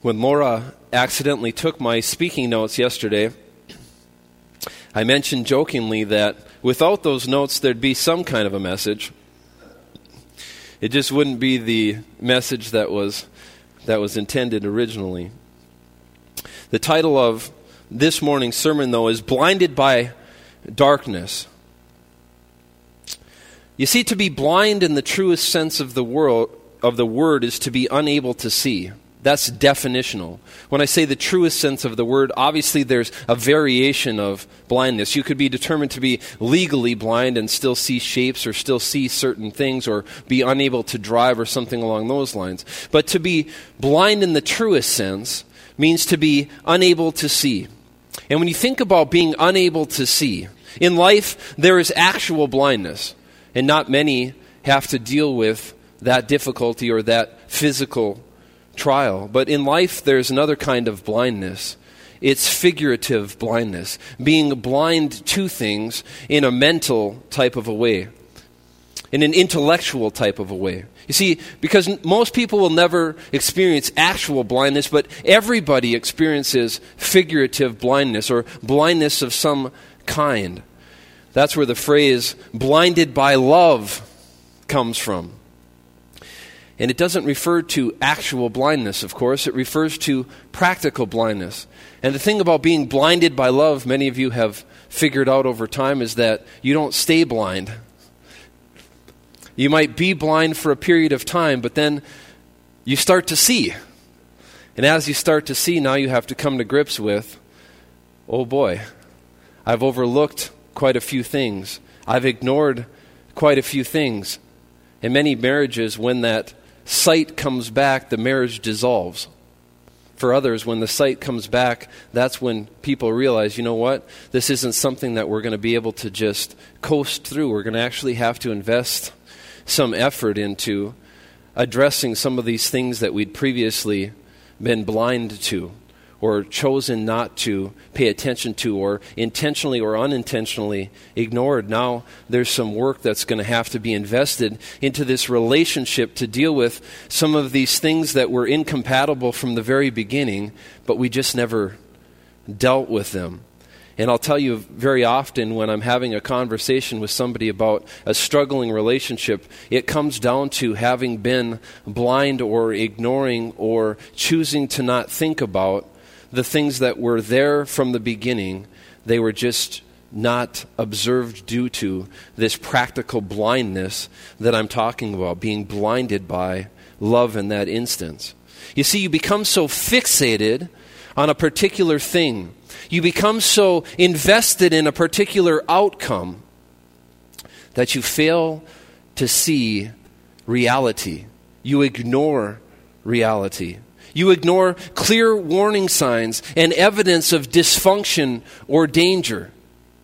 When Laura accidentally took my speaking notes yesterday, I mentioned jokingly that without those notes there'd be some kind of a message. It just wouldn't be the message that was intended originally. The title of this morning's sermon, though, is Blinded by Darkness. You see, to be blind in the truest sense of the word is to be unable to see. That's definitional. When I say the truest sense of the word, obviously there's a variation of blindness. You could be determined to be legally blind and still see shapes or still see certain things or be unable to drive or something along those lines. But to be blind in the truest sense means to be unable to see. And when you think about being unable to see, in life there is actual blindness, and not many have to deal with that difficulty or that physical trial. But in life, there's another kind of blindness. It's figurative blindness, being blind to things in a mental type of a way, in an intellectual type of a way. You see, because most people will never experience actual blindness, but everybody experiences figurative blindness or blindness of some kind. That's where the phrase blinded by love comes from. And it doesn't refer to actual blindness, of course. It refers to practical blindness. And the thing about being blinded by love, many of you have figured out over time, is that you don't stay blind. You might be blind for a period of time, but then you start to see. And as you start to see, now you have to come to grips with, oh boy, I've overlooked quite a few things. I've ignored quite a few things. In many marriages, when that sight comes back, the marriage dissolves. For others, when the sight comes back, that's when people realize, you know what? This isn't something that we're going to be able to just coast through. We're going to actually have to invest some effort into addressing some of these things that we'd previously been blind to, or chosen not to pay attention to, or intentionally or unintentionally ignored. Now there's some work that's going to have to be invested into this relationship to deal with some of these things that were incompatible from the very beginning, but we just never dealt with them. And I'll tell you, very often when I'm having a conversation with somebody about a struggling relationship, it comes down to having been blind or ignoring or choosing to not think about the things that were there from the beginning. They were just not observed due to this practical blindness that I'm talking about, being blinded by love in that instance. You see, you become so fixated on a particular thing. You become so invested in a particular outcome that you fail to see reality. You ignore reality. You ignore clear warning signs and evidence of dysfunction or danger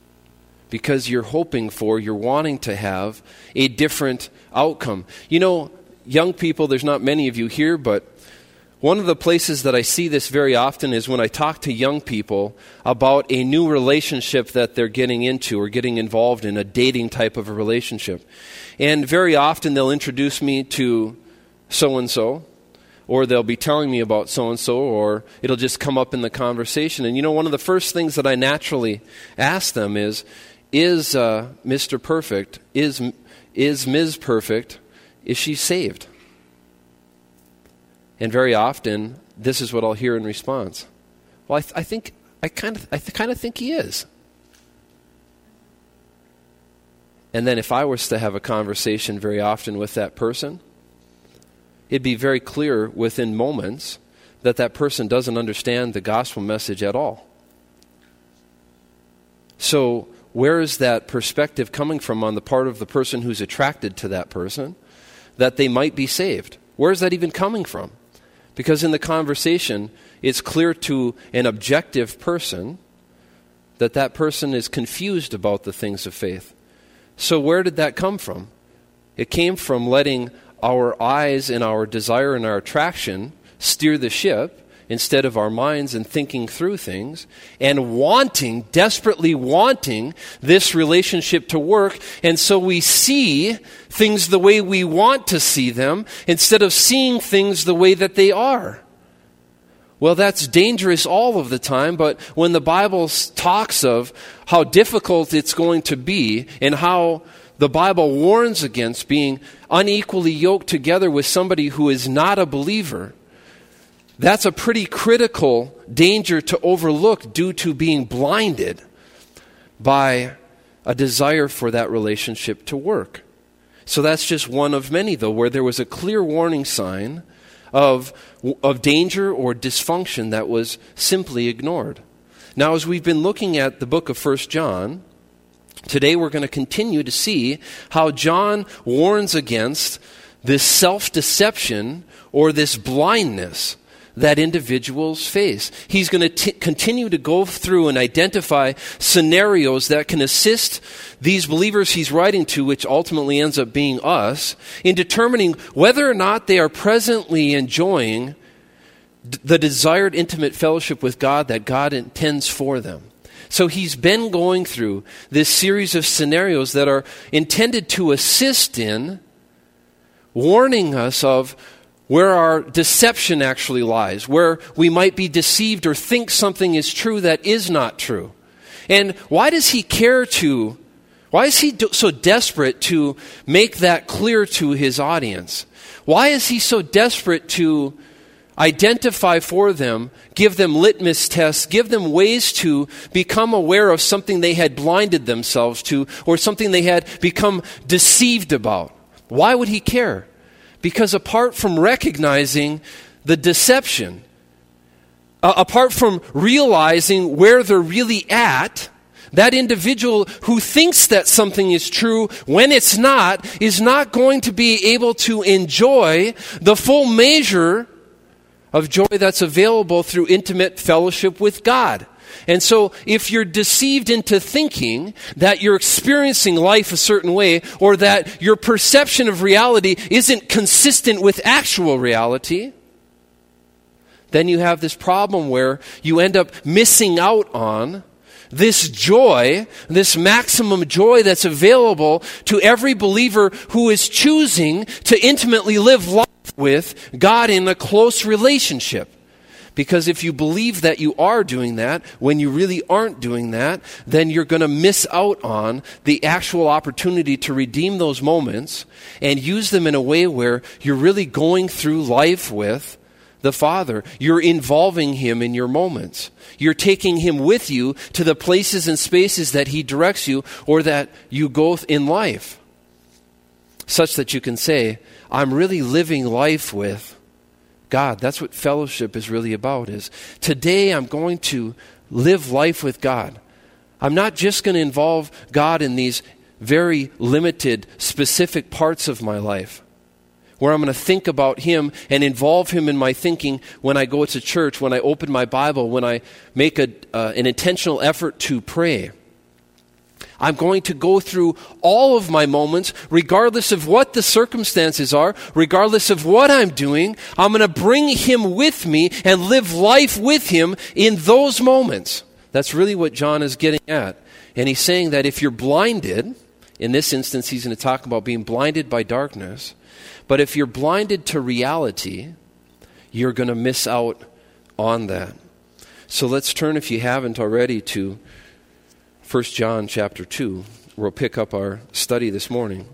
because you're wanting to have a different outcome. You know, young people, there's not many of you here, but one of the places that I see this very often is when I talk to young people about a new relationship that they're getting into or getting involved in, a dating type of a relationship. And very often they'll introduce me to so-and-so, or they'll be telling me about so-and-so, or it'll just come up in the conversation. And you know, one of the first things that I naturally ask them is Mr. Perfect, is Ms. Perfect, is she saved? And very often, this is what I'll hear in response. Well, I kind of think he is. And then if I was to have a conversation very often with that person, it'd be very clear within moments that that person doesn't understand the gospel message at all. So where is that perspective coming from on the part of the person who's attracted to that person that they might be saved? Where is that even coming from? Because in the conversation, it's clear to an objective person that that person is confused about the things of faith. So where did that come from? It came from letting our eyes and our desire and our attraction steer the ship instead of our minds and thinking through things and desperately wanting this relationship to work. And so we see things the way we want to see them instead of seeing things the way that they are. Well, that's dangerous all of the time, but when the Bible talks of how difficult it's going to be and how the Bible warns against being unequally yoked together with somebody who is not a believer, that's a pretty critical danger to overlook due to being blinded by a desire for that relationship to work. So that's just one of many, though, where there was a clear warning sign of danger or dysfunction that was simply ignored. Now, as we've been looking at the book of 1 John, today we're going to continue to see how John warns against this self-deception or this blindness that individuals face. He's going to continue to go through and identify scenarios that can assist these believers he's writing to, which ultimately ends up being us, in determining whether or not they are presently enjoying the desired intimate fellowship with God that God intends for them. So he's been going through this series of scenarios that are intended to assist in warning us of where our deception actually lies, where we might be deceived or think something is true that is not true. And why is he so desperate to make that clear to his audience? Why is he so desperate to identify for them, give them litmus tests, give them ways to become aware of something they had blinded themselves to or something they had become deceived about? Why would he care? Because apart from recognizing the deception, apart from realizing where they're really at, that individual who thinks that something is true when it's not is not going to be able to enjoy the full measure of joy that's available through intimate fellowship with God. And so if you're deceived into thinking that you're experiencing life a certain way or that your perception of reality isn't consistent with actual reality, then you have this problem where you end up missing out on this joy, this maximum joy that's available to every believer who is choosing to intimately live life with God in a close relationship. Because if you believe that you are doing that when you really aren't doing that, then you're going to miss out on the actual opportunity to redeem those moments and use them in a way where you're really going through life with the Father. You're involving Him in your moments. You're taking Him with you to the places and spaces that He directs you or that you go in life, such that you can say, I'm really living life with God. That's what fellowship is really about, is today I'm going to live life with God. I'm not just going to involve God in these very limited, specific parts of my life, where I'm going to think about Him and involve Him in my thinking when I go to church, when I open my Bible, when I make an intentional effort to pray. I'm going to go through all of my moments, regardless of what the circumstances are, regardless of what I'm doing. I'm going to bring Him with me and live life with Him in those moments. That's really what John is getting at. And he's saying that if you're blinded, in this instance he's going to talk about being blinded by darkness, but if you're blinded to reality, you're going to miss out on that. So let's turn, if you haven't already, to 1 John chapter 2. We'll pick up our study this morning.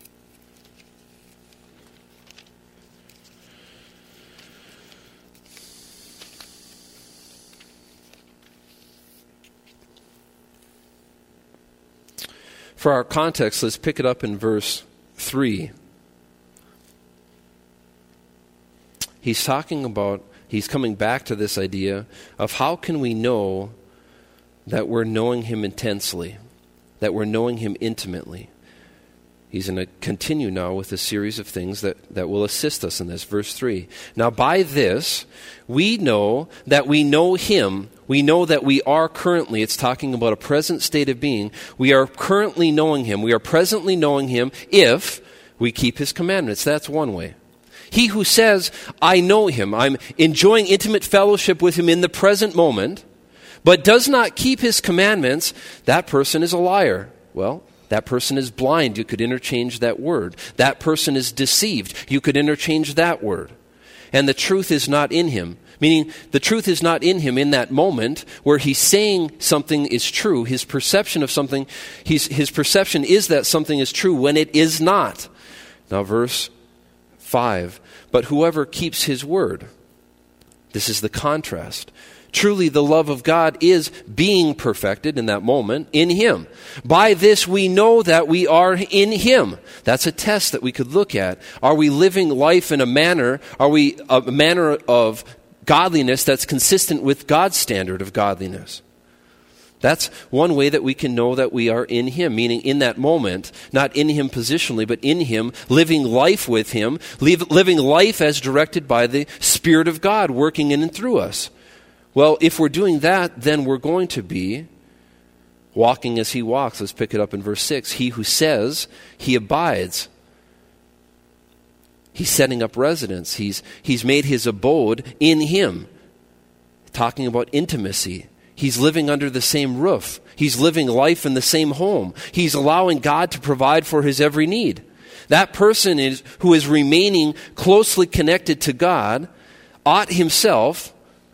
For our context, let's pick it up in verse 3. He's coming back to this idea of how can we know that we're knowing Him intensely, that we're knowing Him intimately. He's going to continue now with a series of things that will assist us in this. Verse 3. Now by this, we know that we know Him. We know that we are currently, it's talking about a present state of being. We are currently knowing Him. We are presently knowing Him if we keep His commandments. That's one way. He who says, I know Him, I'm enjoying intimate fellowship with Him in the present moment, but does not keep His commandments, that person is a liar. Well, that person is blind. You could interchange that word. That person is deceived. You could interchange that word. and the truth is not in him. Meaning, the truth is not in him in that moment where he's saying something is true. His perception of something, his perception is that something is true when it is not. Now, verse 5, but whoever keeps his word. This is the contrast. Truly, the love of God is being perfected in that moment in him. By this we know that we are in him. That's a test that we could look at. Are we living life in a manner of godliness that's consistent with God's standard of godliness? That's one way that we can know that we are in him, meaning in that moment, not in him positionally, but in him, living life with him, living life as directed by the Spirit of God working in and through us. Well, if we're doing that, then we're going to be walking as he walks. Let's pick it up in verse 6. He who says he abides. He's setting up residence. He's made his abode in him. Talking about intimacy. He's living under the same roof. He's living life in the same home. He's allowing God to provide for his every need. That person who is remaining closely connected to God ought himself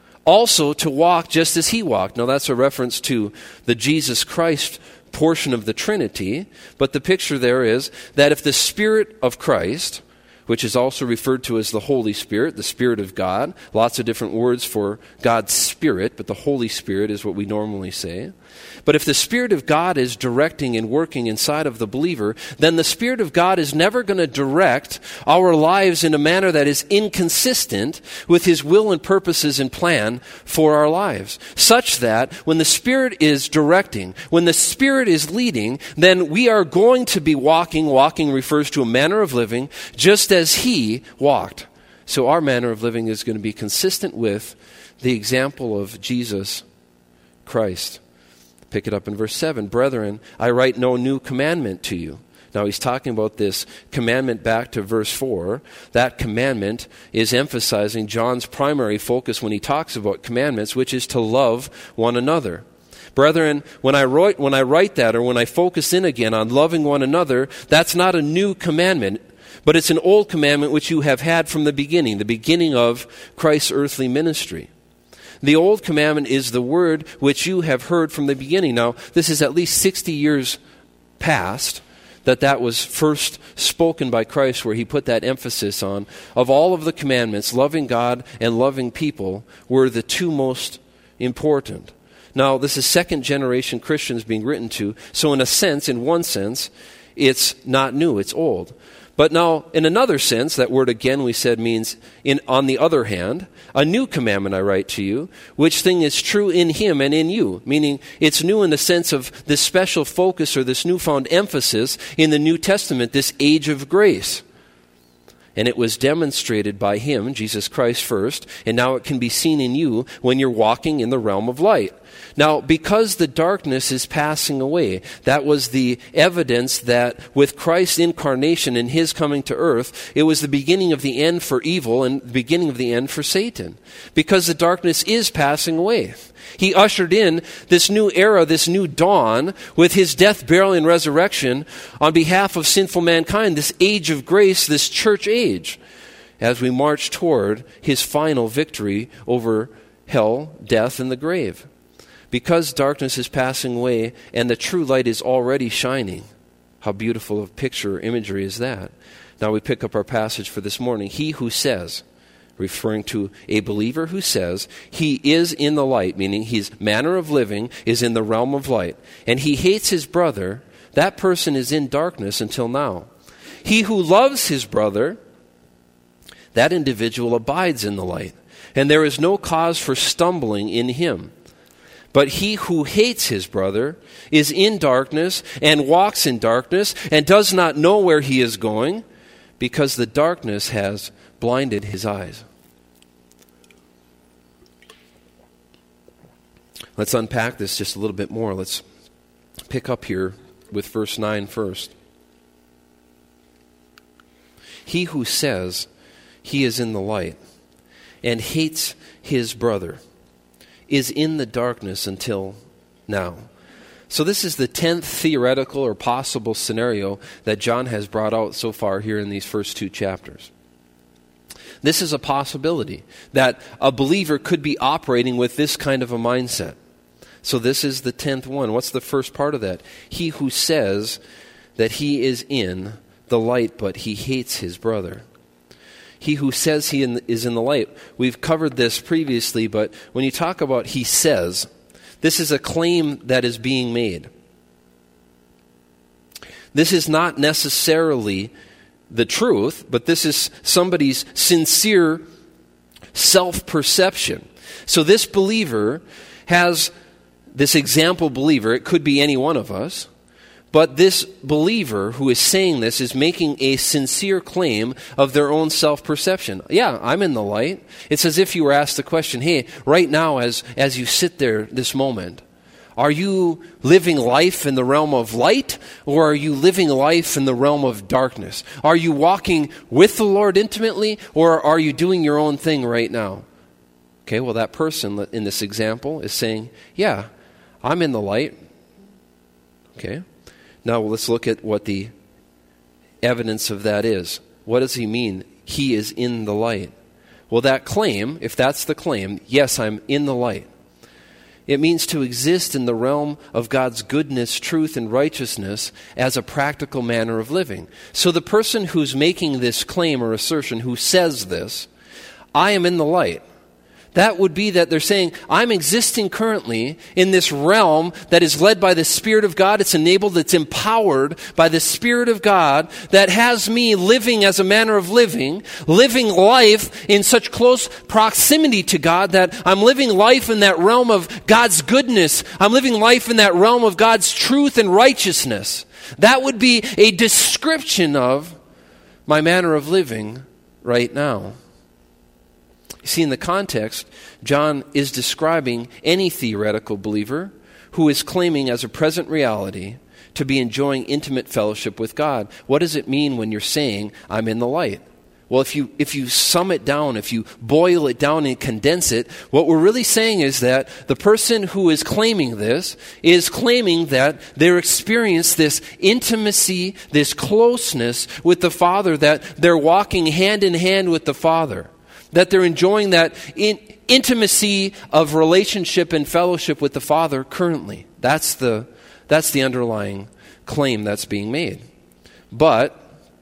also to walk just as he walked. Now that's a reference to the Jesus Christ portion of the Trinity, but the picture there is that if the Spirit of Christ, which is also referred to as the Holy Spirit, the Spirit of God, lots of different words for God's Spirit, but the Holy Spirit is what we normally say. But if the Spirit of God is directing and working inside of the believer, then the Spirit of God is never going to direct our lives in a manner that is inconsistent with his will and purposes and plan for our lives. Such that when the Spirit is directing, when the Spirit is leading, then we are going to be walking. Walking refers to a manner of living, just as he walked. So our manner of living is going to be consistent with the example of Jesus Christ. Pick it up in verse 7. Brethren, I write no new commandment to you. Now he's talking about this commandment back to verse 4. That commandment is emphasizing John's primary focus when he talks about commandments, which is to love one another. Brethren, when I write that, or when I focus in again on loving one another, that's not a new commandment, but it's an old commandment which you have had from the beginning of Christ's earthly ministry. The old commandment is the word which you have heard from the beginning. Now, this is at least 60 years past that was first spoken by Christ, where he put that emphasis on, of all of the commandments, loving God and loving people were the two most important. Now, this is second generation Christians being written to, so in one sense, it's not new, it's old. But now, in another sense, that word again we said means, on the other hand, a new commandment I write to you, which thing is true in him and in you. Meaning, it's new in the sense of this special focus or this newfound emphasis in the New Testament, this age of grace. And it was demonstrated by him, Jesus Christ first, and now it can be seen in you when you're walking in the realm of light. Now, because the darkness is passing away, that was the evidence that with Christ's incarnation and his coming to earth, it was the beginning of the end for evil and the beginning of the end for Satan. Because the darkness is passing away. He ushered in this new era, this new dawn, with his death, burial, and resurrection on behalf of sinful mankind, this age of grace, this church age, as we march toward his final victory over hell, death, and the grave. Because darkness is passing away and the true light is already shining. How beautiful of picture or imagery is that? Now we pick up our passage for this morning. He who says, referring to a believer who says, he is in the light, meaning his manner of living is in the realm of light, and he hates his brother, that person is in darkness until now. He who loves his brother, that individual abides in the light, and there is no cause for stumbling in him. But he who hates his brother is in darkness and walks in darkness and does not know where he is going, because the darkness has blinded his eyes. Let's unpack this just a little bit more. Let's pick up here with verse 9 first. He who says he is in the light and hates his brother is in the darkness until now. So this is the 10th theoretical or possible scenario that John has brought out so far here in these first two chapters. This is a possibility that a believer could be operating with this kind of a mindset. So this is the 10th one. What's the first part of that? He who says that he is in the light, but he hates his brother. He who says he is in the light. We've covered this previously, but when you talk about he says, this is a claim that is being made. This is not necessarily the truth, but this is somebody's sincere self-perception. So this believer has, this example believer, it could be any one of us, but this believer who is saying this is making a sincere claim of their own self-perception. Yeah, I'm in the light. It's as if you were asked the question, hey, right now as you sit there this moment, are you living life in the realm of light, or are you living life in the realm of darkness? Are you walking with the Lord intimately, or are you doing your own thing right now? Okay, well, that person in this example is saying, yeah, I'm in the light. Okay, now let's look at what the evidence of that is. What does he mean? He is in the light. Well, that claim, if that's the claim, yes, I'm in the light. It means to exist in the realm of God's goodness, truth, and righteousness as a practical manner of living. So the person who's making this claim or assertion, who says this, I am in the light, that would be that they're saying, I'm existing currently in this realm that is led by the Spirit of God. It's enabled, it's empowered by the Spirit of God that has me living as a manner of living life in such close proximity to God that I'm living life in that realm of God's goodness. I'm living life in that realm of God's truth and righteousness. That would be a description of my manner of living right now. You see, in the context, John is describing any theoretical believer who is claiming as a present reality to be enjoying intimate fellowship with God. What does it mean when you're saying, I'm in the light? Well, if you sum it down, if you boil it down and condense it, what we're really saying is that the person who is claiming this is claiming that they're experiencing this intimacy, this closeness with the Father, that they're walking hand in hand with the Father. That they're enjoying that intimacy of relationship and fellowship with the Father currently. That's the underlying claim that's being made. But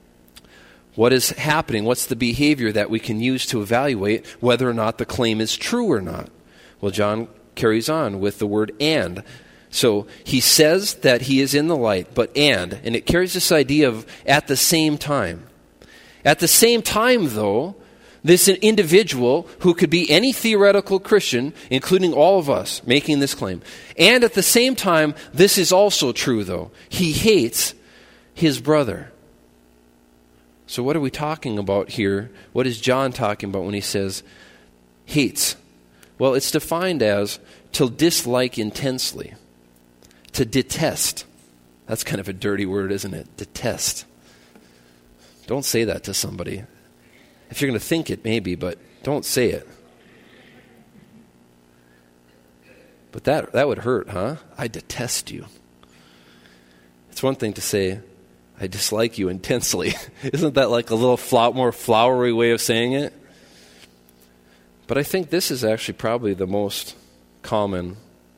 what is happening? What's the behavior that we can use to evaluate whether or not the claim is true or not? Well, John carries on with the word and. So he says that he is in the light, but and it carries this idea of at the same time. At the same time, though, this individual who could be any theoretical Christian, including all of us, making this claim. And at the same time, this is also true, though. He hates his brother. So what are we talking about here? What is John talking about when he says hates? Well, it's defined as to dislike intensely, to detest. That's kind of a dirty word, isn't it? Detest. Don't say that to somebody. If you're going to think it, maybe, but don't say it. But that would hurt, huh? I detest you. It's one thing to say, I dislike you intensely. Isn't that like a little more flowery way of saying it? But I think this is actually probably the most common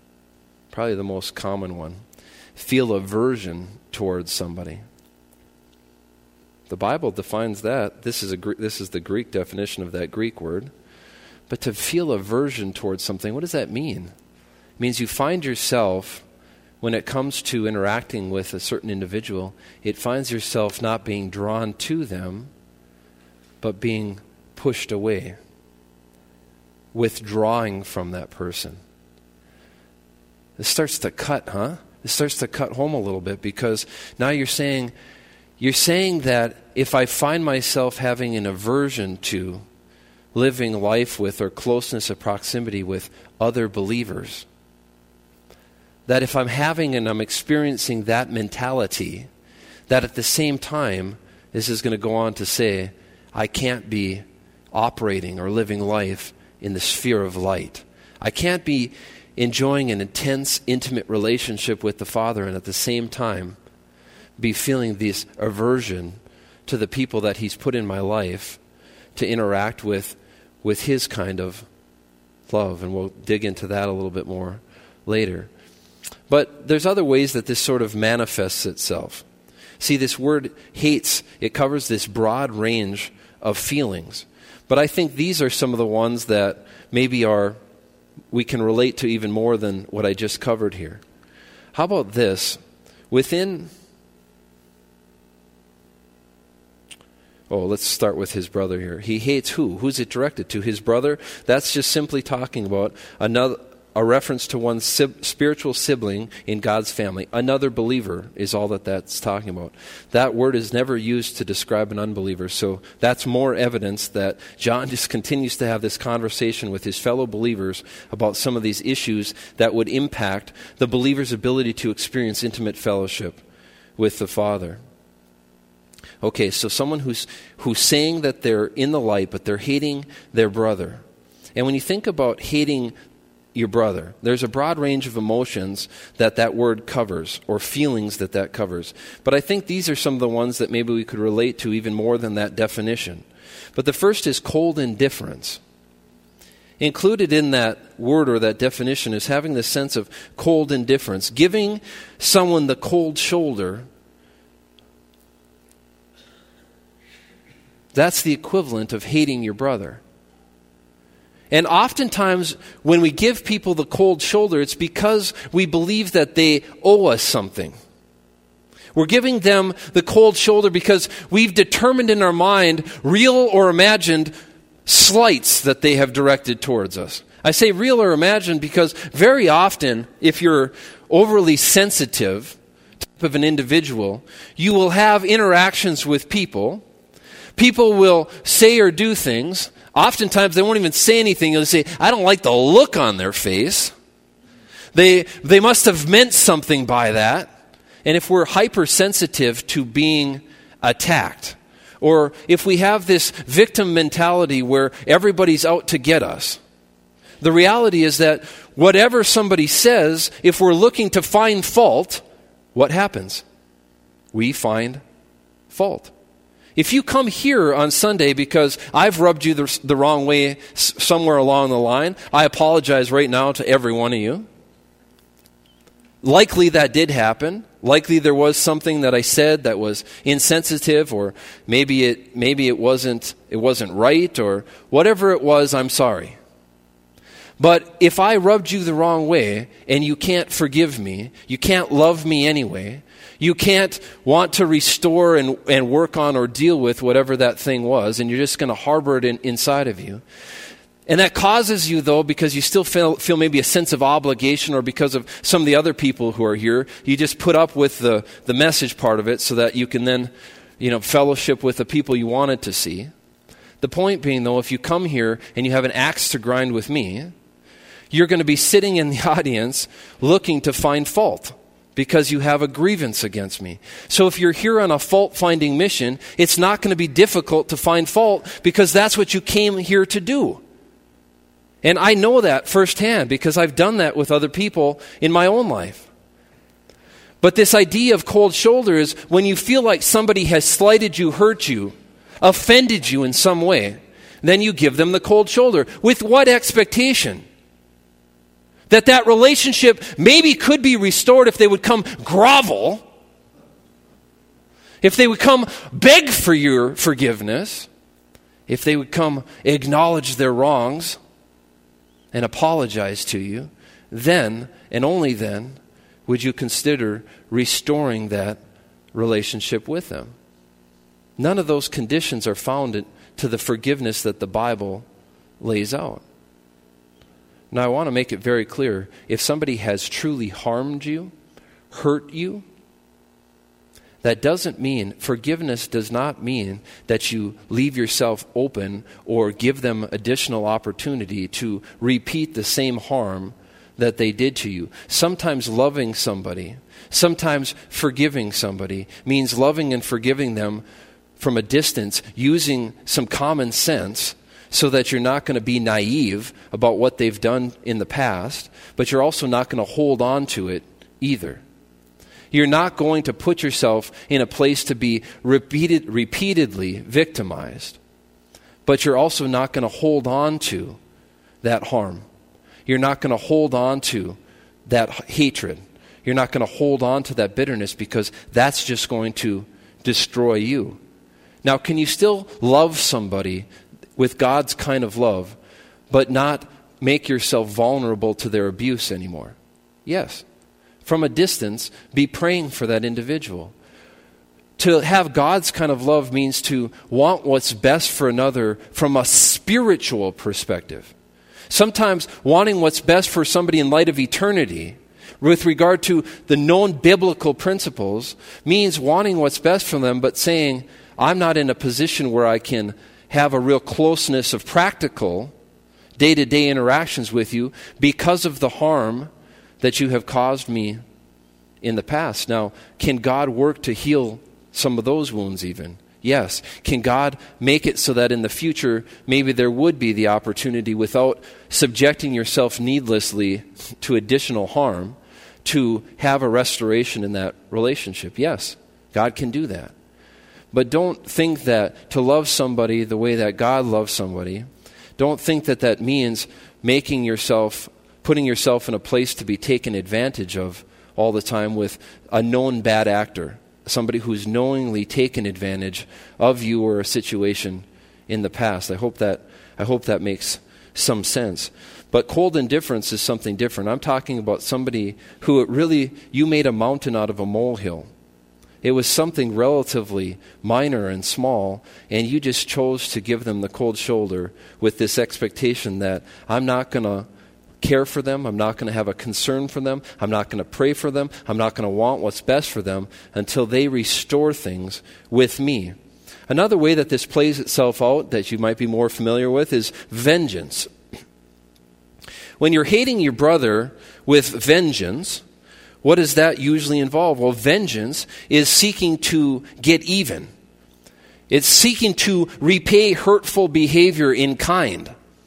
one. Feel aversion towards somebody. The Bible defines that. This is the Greek definition of that Greek word. But to feel aversion towards something, what does that mean? It means you find yourself, when it comes to interacting with a certain individual, it finds yourself not being drawn to them, but being pushed away, withdrawing from that person. This starts to cut, huh? This starts to cut home a little bit, because now you're saying that if I find myself having an aversion to living life with or closeness of proximity with other believers, that if I'm having and I'm experiencing that mentality, that at the same time, this is going to go on to say, I can't be operating or living life in the sphere of light. I can't be enjoying an intense, intimate relationship with the Father and at the same time be feeling this aversion to the people that He's put in my life to interact with his kind of love. And we'll dig into that a little bit more later. But there's other ways that this sort of manifests itself. See, this word hates, it covers this broad range of feelings. But I think these are some of the ones that maybe we can relate to even more than what I just covered here. How about this? Let's start with his brother here. He hates who? Who's it directed to? His brother? That's just simply talking about a reference to one's spiritual sibling in God's family. Another believer is all that's talking about. That word is never used to describe an unbeliever, so that's more evidence that John just continues to have this conversation with his fellow believers about some of these issues that would impact the believer's ability to experience intimate fellowship with the Father. Okay, so someone who's saying that they're in the light, but they're hating their brother. And when you think about hating your brother, there's a broad range of emotions that word covers, or feelings that covers. But I think these are some of the ones that maybe we could relate to even more than that definition. But the first is cold indifference. Included in that word or that definition is having the sense of cold indifference, giving someone the cold shoulder. That's the equivalent of hating your brother. And oftentimes, when we give people the cold shoulder, it's because we believe that they owe us something. We're giving them the cold shoulder because we've determined in our mind, real or imagined, slights that they have directed towards us. I say real or imagined because very often, if you're overly sensitive type of an individual, you will have interactions with people. People will say or do things. Oftentimes, they won't even say anything. They'll say, I don't like the look on their face. They must have meant something by that. And if we're hypersensitive to being attacked, or if we have this victim mentality where everybody's out to get us, the reality is that whatever somebody says, if we're looking to find fault, what happens? We find fault. If you come here on Sunday because I've rubbed you the wrong way somewhere along the line, I apologize right now to every one of you. Likely that did happen. Likely there was something that I said that was insensitive, or maybe it wasn't right, or whatever it was, I'm sorry. But if I rubbed you the wrong way and you can't forgive me, you can't love me anyway, you can't want to restore and work on or deal with whatever that thing was, and you're just going to harbor it inside of you. And that causes you, though, because you still feel maybe a sense of obligation, or because of some of the other people who are here, you just put up with the message part of it so that you can then, fellowship with the people you wanted to see. The point being, though, if you come here and you have an axe to grind with me, you're going to be sitting in the audience looking to find fault, because you have a grievance against me. So if you're here on a fault-finding mission, it's not going to be difficult to find fault, because that's what you came here to do. And I know that firsthand because I've done that with other people in my own life. But this idea of cold shoulder is when you feel like somebody has slighted you, hurt you, offended you in some way, then you give them the cold shoulder. With what expectation? That relationship maybe could be restored if they would come grovel, if they would come beg for your forgiveness, if they would come acknowledge their wrongs and apologize to you, then and only then would you consider restoring that relationship with them. None of those conditions are found to the forgiveness that the Bible lays out. Now, I want to make it very clear, if somebody has truly harmed you, hurt you, forgiveness does not mean that you leave yourself open or give them additional opportunity to repeat the same harm that they did to you. Sometimes loving somebody, sometimes forgiving somebody means loving and forgiving them from a distance, using some common sense, so that you're not going to be naive about what they've done in the past, but you're also not going to hold on to it either. You're not going to put yourself in a place to be repeatedly victimized. but you're also not going to hold on to that harm. You're not going to hold on to that hatred. You're not going to hold on to that bitterness, because that's just going to destroy you. Now, can you still love somebody with God's kind of love, but not make yourself vulnerable to their abuse anymore? Yes. From a distance, be praying for that individual. To have God's kind of love means to want what's best for another from a spiritual perspective. Sometimes wanting what's best for somebody in light of eternity, with regard to the known biblical principles, means wanting what's best for them, but saying, I'm not in a position where I can have a real closeness of practical, day-to-day interactions with you because of the harm that you have caused me in the past. Now, can God work to heal some of those wounds even? Yes. Can God make it so that in the future, maybe there would be the opportunity, without subjecting yourself needlessly to additional harm, to have a restoration in that relationship? Yes, God can do that. But don't think that to love somebody the way that God loves somebody, don't think that that means putting yourself in a place to be taken advantage of all the time with a known bad actor, somebody who's knowingly taken advantage of you or a situation in the past. I hope that makes some sense. But cold indifference is something different. I'm talking about somebody who you made a mountain out of a molehill. It was something relatively minor and small, and you just chose to give them the cold shoulder with this expectation that I'm not going to care for them, I'm not going to have a concern for them, I'm not going to pray for them, I'm not going to want what's best for them until they restore things with me. Another way that this plays itself out that you might be more familiar with is vengeance. When you're hating your brother with vengeance, what does that usually involve? Well, vengeance is seeking to get even. It's seeking to repay hurtful behavior in kind.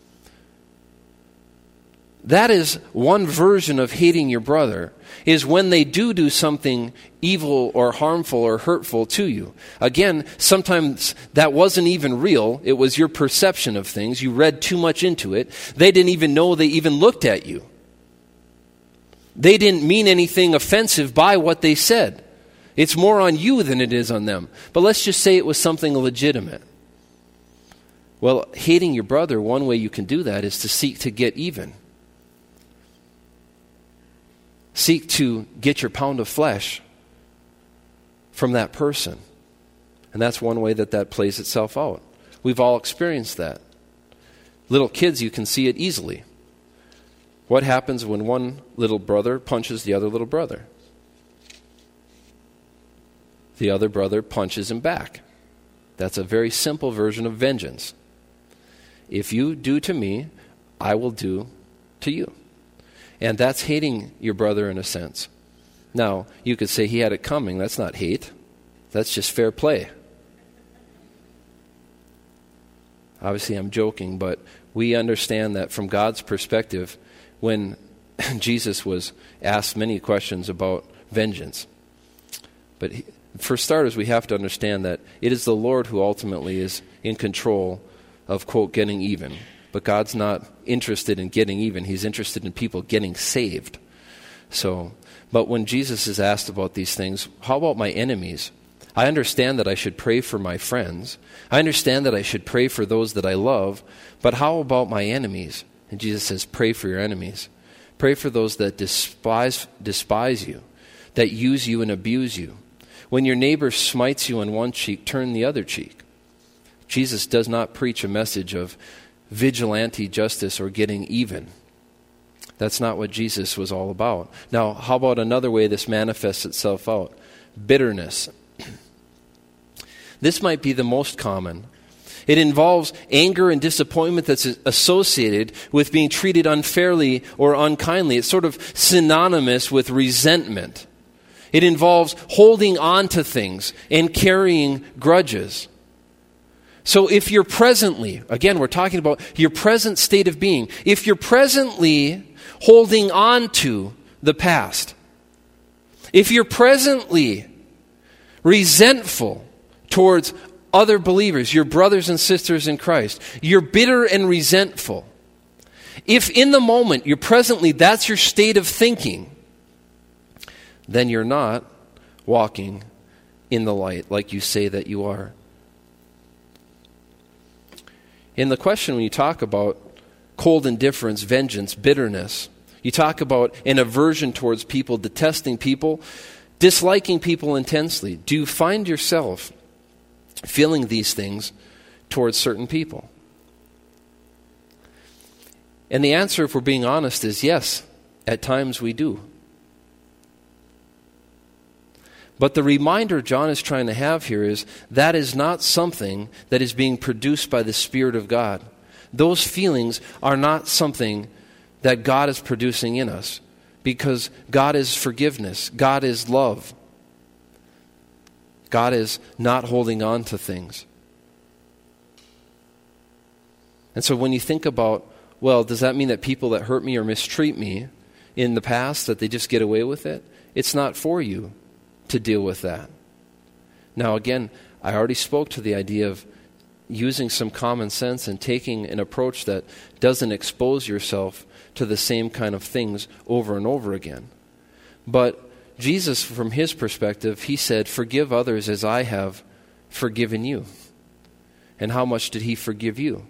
That is one version of hating your brother, is when they do something evil or harmful or hurtful to you. Again, sometimes that wasn't even real. It was your perception of things. You read too much into it. They didn't even know they even looked at you. They didn't mean anything offensive by what they said. It's more on you than it is on them. But let's just say it was something legitimate. Well, hating your brother, one way you can do that is to seek to get even. Seek to get your pound of flesh from that person. And that's one way that plays itself out. We've all experienced that. Little kids, you can see it easily. What happens when one little brother punches the other little brother? The other brother punches him back. That's a very simple version of vengeance. If you do to me, I will do to you. And that's hating your brother in a sense. Now, you could say he had it coming. That's not hate. That's just fair play. Obviously, I'm joking, but we understand that from God's perspective, when Jesus was asked many questions about vengeance. But for starters, we have to understand that it is the Lord who ultimately is in control of, quote, getting even. But God's not interested in getting even. He's interested in people getting saved. But when Jesus is asked about these things, how about my enemies? I understand that I should pray for my friends. I understand that I should pray for those that I love. But how about my enemies? And Jesus says, pray for your enemies. Pray for those that despise you, that use you and abuse you. When your neighbor smites you on one cheek, turn the other cheek. Jesus does not preach a message of vigilante justice or getting even. That's not what Jesus was all about. Now, how about another way this manifests itself out? Bitterness. This might be the most common. It involves anger and disappointment that's associated with being treated unfairly or unkindly. It's sort of synonymous with resentment. It involves holding on to things and carrying grudges. So if you're presently, again, we're talking about your present state of being. If you're presently holding on to the past, if you're presently resentful towards other believers, your brothers and sisters in Christ. You're bitter and resentful. If in the moment, that's your state of thinking, then you're not walking in the light like you say that you are. In the question, when you talk about cold indifference, vengeance, bitterness, you talk about an aversion towards people, detesting people, disliking people intensely. Do you find yourself feeling these things towards certain people? And the answer, if we're being honest, is yes, at times we do. But the reminder John is trying to have here is that is not something that is being produced by the Spirit of God. Those feelings are not something that God is producing in us, because God is forgiveness. God is love. God is not holding on to things. And so when you think about, well, does that mean that people that hurt me or mistreat me in the past, that they just get away with it? It's not for you to deal with that. Now again, I already spoke to the idea of using some common sense and taking an approach that doesn't expose yourself to the same kind of things over and over again. But Jesus, from his perspective, he said, forgive others as I have forgiven you. And how much did he forgive you?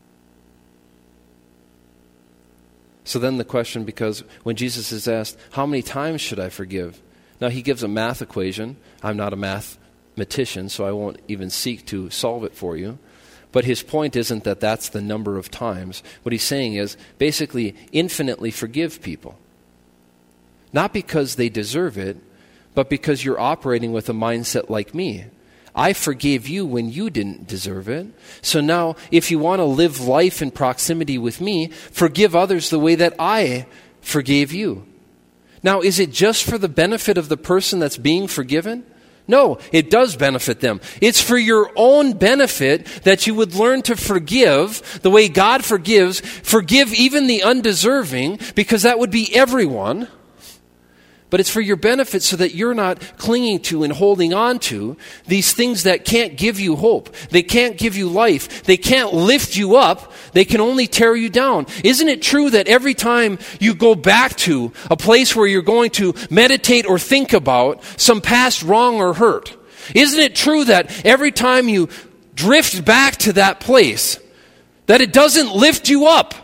So then the question, because when Jesus is asked, how many times should I forgive? Now he gives a math equation. I'm not a mathematician, so I won't even seek to solve it for you. But his point isn't that that's the number of times. What he's saying is basically infinitely forgive people. Not because they deserve it, but because you're operating with a mindset like me. I forgave you when you didn't deserve it. So now, if you want to live life in proximity with me, forgive others the way that I forgave you. Now, is it just for the benefit of the person that's being forgiven? No, it does benefit them. It's for your own benefit that you would learn to forgive the way God forgives. Forgive even the undeserving, because that would be everyone. But it's for your benefit so that you're not clinging to and holding on to these things that can't give you hope. They can't give you life. They can't lift you up. They can only tear you down. Isn't it true that every time you go back to a place where you're going to meditate or think about some past wrong or hurt, isn't it true that every time you drift back to that place, that it doesn't lift you up?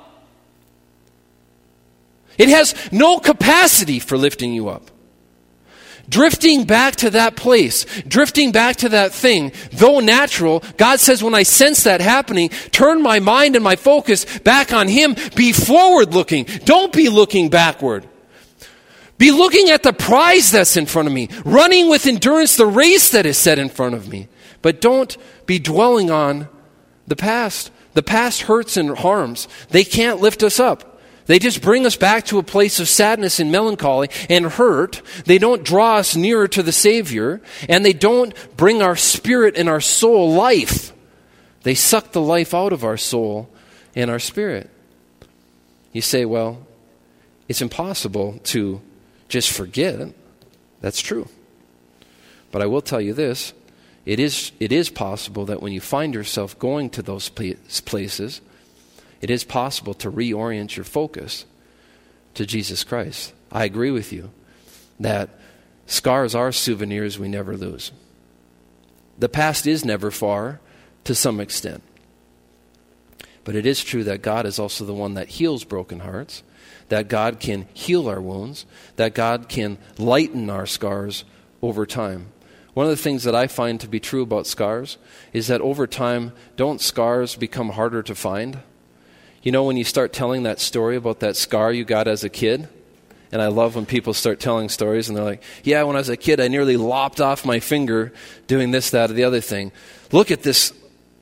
It has no capacity for lifting you up. Drifting back to that place, drifting back to that thing, though natural, God says when I sense that happening, turn my mind and my focus back on Him. Be forward looking. Don't be looking backward. Be looking at the prize that's in front of me, running with endurance the race that is set in front of me. But don't be dwelling on the past. The past hurts and harms. They can't lift us up. They just bring us back to a place of sadness and melancholy and hurt. They don't draw us nearer to the Savior, and they don't bring our spirit and our soul life. They suck the life out of our soul and our spirit. You say, well, it's impossible to just forget. That's true. But I will tell you this. It is possible that when you find yourself going to those places, it is possible to reorient your focus to Jesus Christ. I agree with you that scars are souvenirs we never lose. The past is never far to some extent. But it is true that God is also the one that heals broken hearts, that God can heal our wounds, that God can lighten our scars over time. One of the things that I find to be true about scars is that over time, don't scars become harder to find? You know, when you start telling that story about that scar you got as a kid, and I love when people start telling stories and they're like, yeah, when I was a kid, I nearly lopped off my finger doing this, that, or the other thing. Look at this.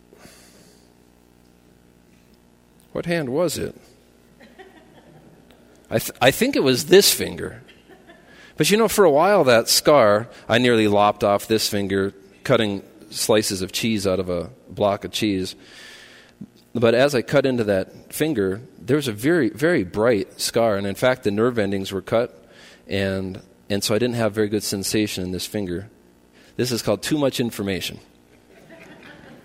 What hand was it? I think it was this finger. But you know, for a while, that scar, I nearly lopped off this finger cutting slices of cheese out of a block of cheese. But as I cut into that finger, there was a very, very bright scar. And in fact, the nerve endings were cut. And so I didn't have very good sensation in this finger. This is called too much information.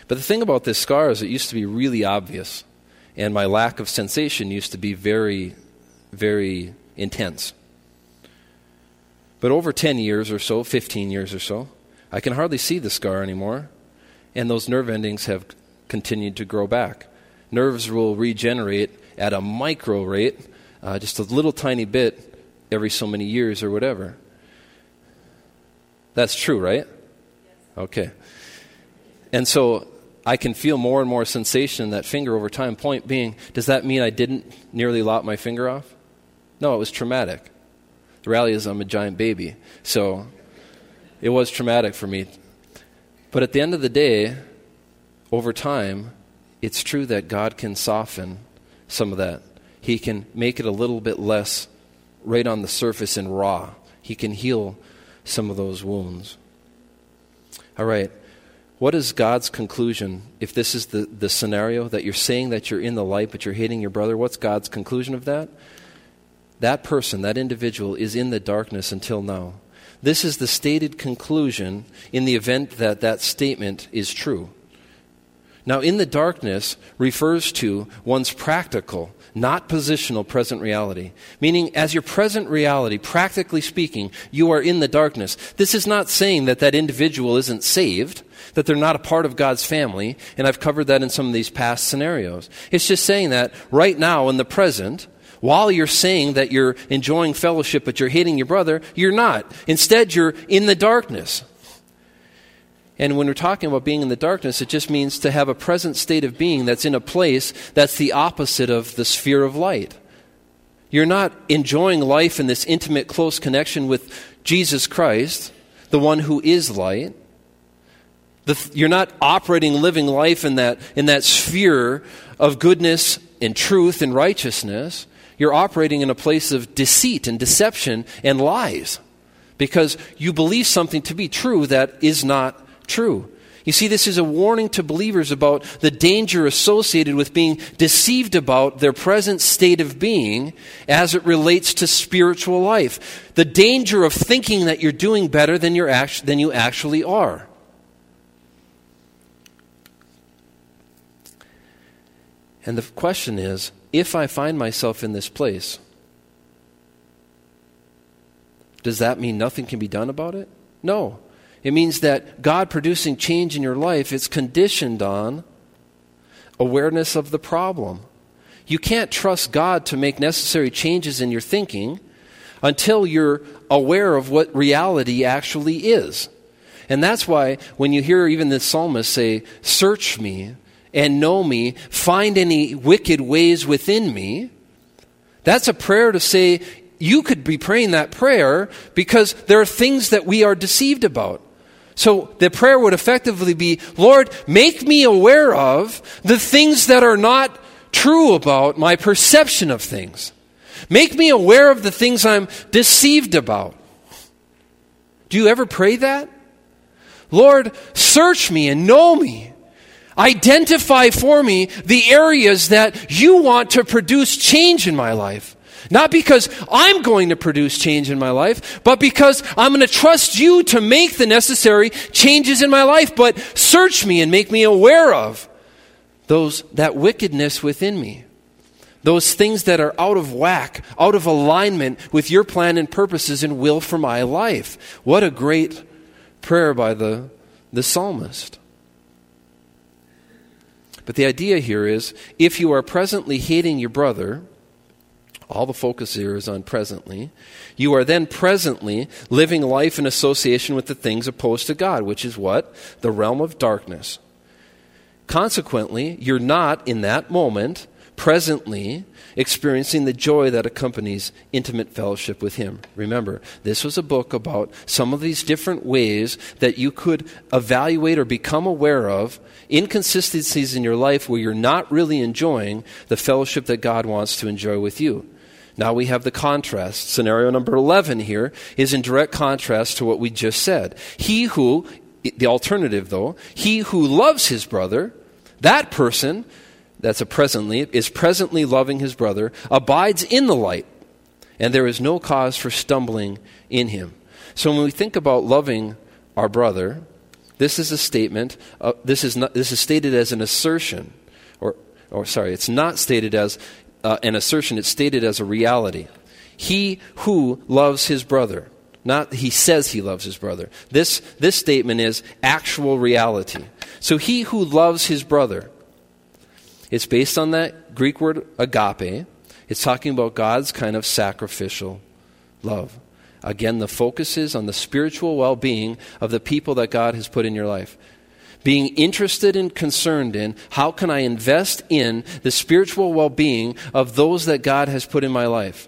But the thing about this scar is it used to be really obvious, and my lack of sensation used to be very, very intense. But over 10 years or so, 15 years or so, I can hardly see the scar anymore, and those nerve endings have continued to grow back. Nerves will regenerate at a micro rate, just a little tiny bit every so many years or whatever. That's true, right? Okay. And so I can feel more and more sensation in that finger over time. Point being, does that mean I didn't nearly lop my finger off? No, it was traumatic. The reality is I'm a giant baby. So it was traumatic for me. But at the end of the day, over time, it's true that God can soften some of that. He can make it a little bit less right on the surface and raw. He can heal some of those wounds. All right. What is God's conclusion? If this is the scenario that you're saying that you're in the light but you're hating your brother, what's God's conclusion of that? That person, that individual, is in the darkness until now. This is the stated conclusion in the event that that statement is true. Now, in the darkness refers to one's practical, not positional present reality. Meaning, as your present reality, practically speaking, you are in the darkness. This is not saying that that individual isn't saved, that they're not a part of God's family, and I've covered that in some of these past scenarios. It's just saying that right now in the present, while you're saying that you're enjoying fellowship but you're hating your brother, you're not. Instead, you're in the darkness. And when we're talking about being in the darkness, it just means to have a present state of being that's in a place that's the opposite of the sphere of light. You're not enjoying life in this intimate, close connection with Jesus Christ, the one who is light. You're not operating, living life in that sphere of goodness and truth and righteousness. You're operating in a place of deceit and deception and lies because you believe something to be true that is not true. You see, this is a warning to believers about the danger associated with being deceived about their present state of being as it relates to spiritual life. The danger of thinking that you're doing better than you actually are. And the question is, if I find myself in this place, does that mean nothing can be done about it? No. It means that God producing change in your life is conditioned on awareness of the problem. You can't trust God to make necessary changes in your thinking until you're aware of what reality actually is. And that's why when you hear even the psalmist say, "Search me and know me, find any wicked ways within me," that's a prayer to say, you could be praying that prayer because there are things that we are deceived about. So the prayer would effectively be, Lord, make me aware of the things that are not true about my perception of things. Make me aware of the things I'm deceived about. Do you ever pray that? Lord, search me and know me. Identify for me the areas that you want to produce change in my life. Not because I'm going to produce change in my life, but because I'm going to trust you to make the necessary changes in my life. But search me and make me aware of that wickedness within me. Those things that are out of whack, out of alignment with your plan and purposes and will for my life. What a great prayer by the psalmist. But the idea here is, if you are presently hating your brother, all the focus here is on presently, you are then presently living life in association with the things opposed to God, which is what? The realm of darkness. Consequently, you're not in that moment presently experiencing the joy that accompanies intimate fellowship with Him. Remember, this was a book about some of these different ways that you could evaluate or become aware of inconsistencies in your life where you're not really enjoying the fellowship that God wants to enjoy with you. Now we have the contrast. Scenario number 11 here is in direct contrast to what we just said. He who, the alternative though, he who loves his brother, that person, is presently loving his brother, abides in the light, and there is no cause for stumbling in him. So when we think about loving our brother, This is a statement. This is stated as an assertion, it's not stated as an assertion. It's stated as a reality. He who loves his brother, not he says he loves his brother. This statement is actual reality. So he who loves his brother, it's based on that Greek word agape. It's talking about God's kind of sacrificial love. Again, the focus is on the spiritual well-being of the people that God has put in your life. Being interested and concerned in how can I invest in the spiritual well-being of those that God has put in my life.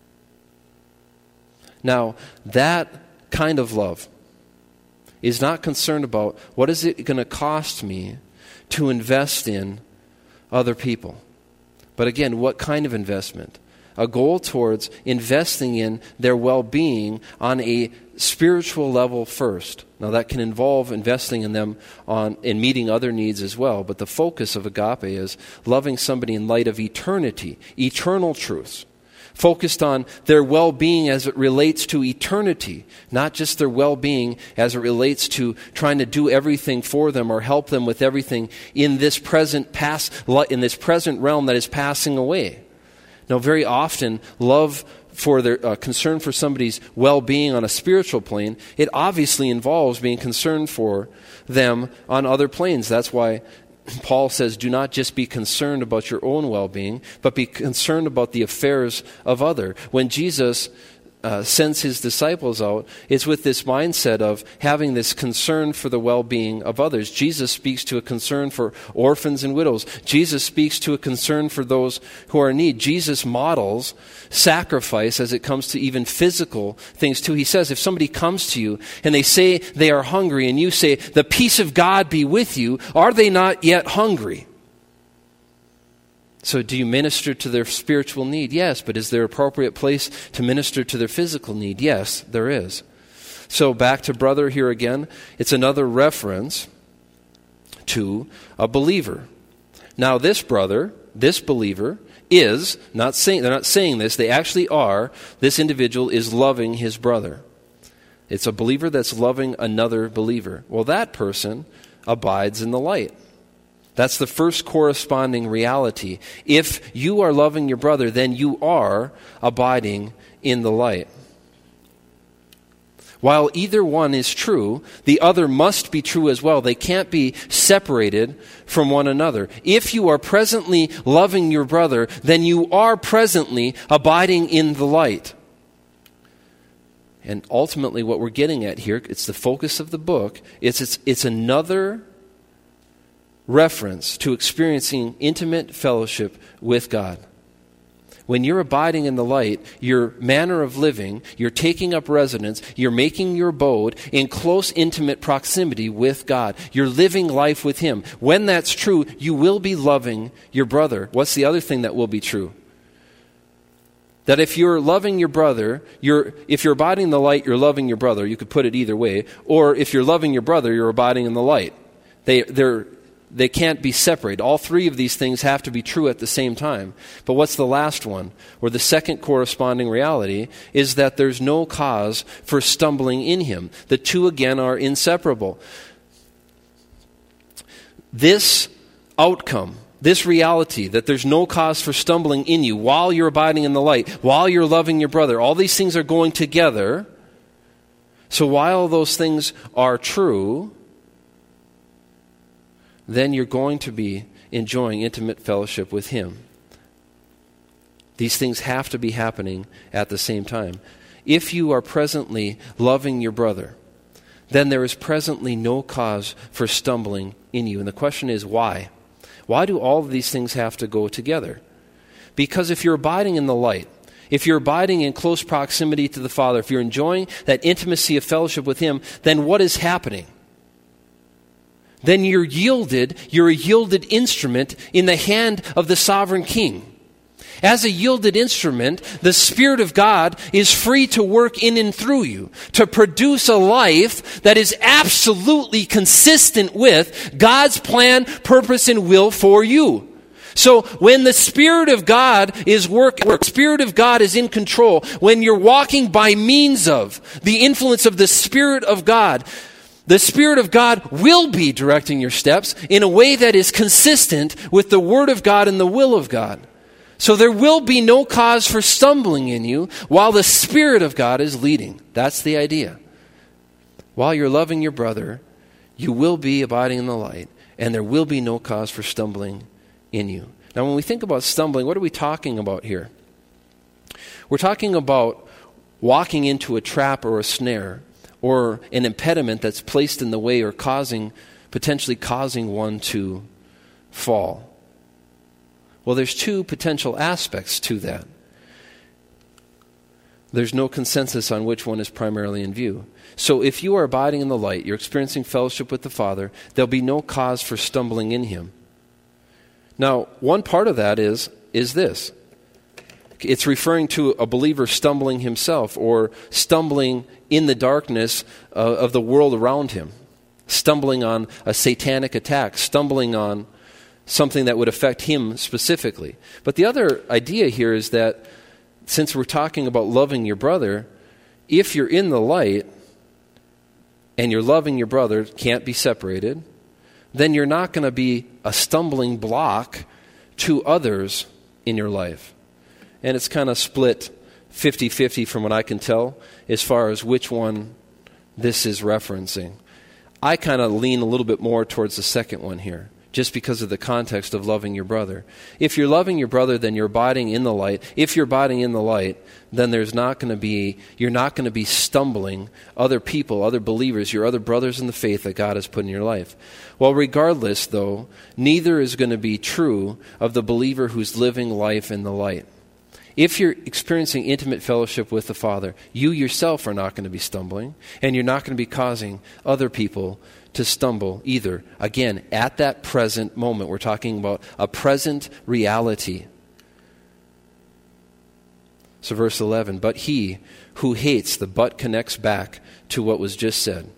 Now, that kind of love is not concerned about what is it going to cost me to invest in other people. But again, what kind of investment? A goal towards investing in their well-being on a spiritual level first. Now that can involve investing in them in meeting other needs as well, but the focus of agape is loving somebody in light of eternity, eternal truths, focused on their well-being as it relates to eternity, not just their well-being as it relates to trying to do everything for them or help them with everything in this present realm that is passing away. Now, very often, love for their concern for somebody's well-being on a spiritual plane, it obviously involves being concerned for them on other planes. That's why Paul says, do not just be concerned about your own well-being, but be concerned about the affairs of others. When Jesus sends his disciples out, it's with this mindset of having this concern for the well-being of others. Jesus speaks to a concern for orphans and widows. Jesus speaks to a concern for those who are in need. Jesus models sacrifice as it comes to even physical things too. He says, if somebody comes to you and they say they are hungry and you say, the peace of God be with you, are they not yet hungry? So do you minister to their spiritual need? Yes, but is there an appropriate place to minister to their physical need? Yes, there is. So back to brother here again. It's another reference to a believer. Now this brother, this believer, is, they're not saying this, they actually are, this individual is loving his brother. It's a believer that's loving another believer. Well, that person abides in the light. That's the first corresponding reality. If you are loving your brother, then you are abiding in the light. While either one is true, the other must be true as well. They can't be separated from one another. If you are presently loving your brother, then you are presently abiding in the light. And ultimately what we're getting at here, it's the focus of the book, it's another reference to experiencing intimate fellowship with God. When you're abiding in the light, your manner of living, you're taking up residence, you're making your abode in close, intimate proximity with God. You're living life with Him. When that's true, you will be loving your brother. What's the other thing that will be true? That if you're loving your brother, if you're abiding in the light, you're loving your brother. You could put it either way. Or if you're loving your brother, you're abiding in the light. They can't be separated. All three of these things have to be true at the same time. But what's the last one? Or the second corresponding reality is that there's no cause for stumbling in Him. The two again are inseparable. This outcome, this reality that there's no cause for stumbling in you while you're abiding in the light, while you're loving your brother, all these things are going together. So while those things are true, then you're going to be enjoying intimate fellowship with Him. These things have to be happening at the same time. If you are presently loving your brother, then there is presently no cause for stumbling in you. And the question is, why? Why do all of these things have to go together? Because if you're abiding in the light, if you're abiding in close proximity to the Father, if you're enjoying that intimacy of fellowship with Him, then what is happening? Then you're a yielded instrument in the hand of the sovereign King. As a yielded instrument, the Spirit of God is free to work in and through you, to produce a life that is absolutely consistent with God's plan, purpose, and will for you. So when the Spirit of God is working, Spirit of God is in control, when you're walking by means of the influence of the Spirit of God, the Spirit of God will be directing your steps in a way that is consistent with the Word of God and the will of God. So there will be no cause for stumbling in you while the Spirit of God is leading. That's the idea. While you're loving your brother, you will be abiding in the light, and there will be no cause for stumbling in you. Now, when we think about stumbling, what are we talking about here? We're talking about walking into a trap or a snare or an impediment that's placed in the way or potentially causing one to fall. Well, there's two potential aspects to that. There's no consensus on which one is primarily in view. So if you are abiding in the light, you're experiencing fellowship with the Father, there'll be no cause for stumbling in Him. Now, one part of that is this. It's referring to a believer stumbling himself or stumbling in the darkness of the world around him, stumbling on a satanic attack, stumbling on something that would affect him specifically. But the other idea here is that since we're talking about loving your brother, if you're in the light and you're loving your brother, can't be separated, then you're not going to be a stumbling block to others in your life. And it's kind of split 50-50 from what I can tell as far as which one this is referencing. I kind of lean a little bit more towards the second one here, just because of the context of loving your brother. If you're loving your brother, then you're abiding in the light. If you're abiding in the light, then you're not going to be stumbling other people, other believers, your other brothers in the faith that God has put in your life. Well, regardless, though, neither is going to be true of the believer who's living life in the light. If you're experiencing intimate fellowship with the Father, you yourself are not going to be stumbling, and you're not going to be causing other people to stumble either. Again, at that present moment, we're talking about a present reality. So verse 11, but he who hates, the but connects back to what was just said.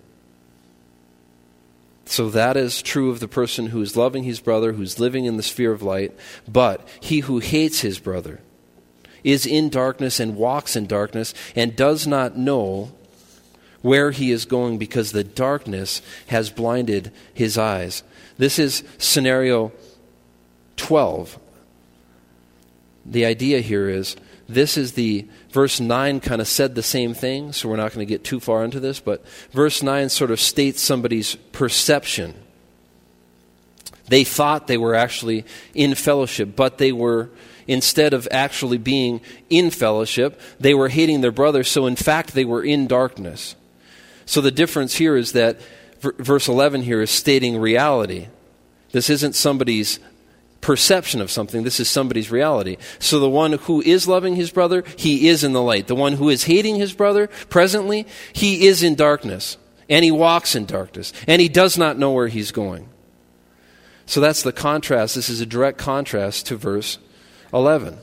So that is true of the person who is loving his brother, who's living in the sphere of light, but he who hates his brother is in darkness and walks in darkness and does not know where he is going because the darkness has blinded his eyes. This is scenario 12. The idea here is, this is verse 9 kind of said the same thing, so we're not going to get too far into this, but verse 9 sort of states somebody's perception. They thought they were actually in fellowship, but they were, instead of actually being in fellowship, they were hating their brother, so in fact they were in darkness. So the difference here is that verse 11 here is stating reality. This isn't somebody's perception of something, this is somebody's reality. So the one who is loving his brother, he is in the light. The one who is hating his brother, presently, he is in darkness, and he walks in darkness, and he does not know where he's going. So that's the contrast. This is a direct contrast to verse 11.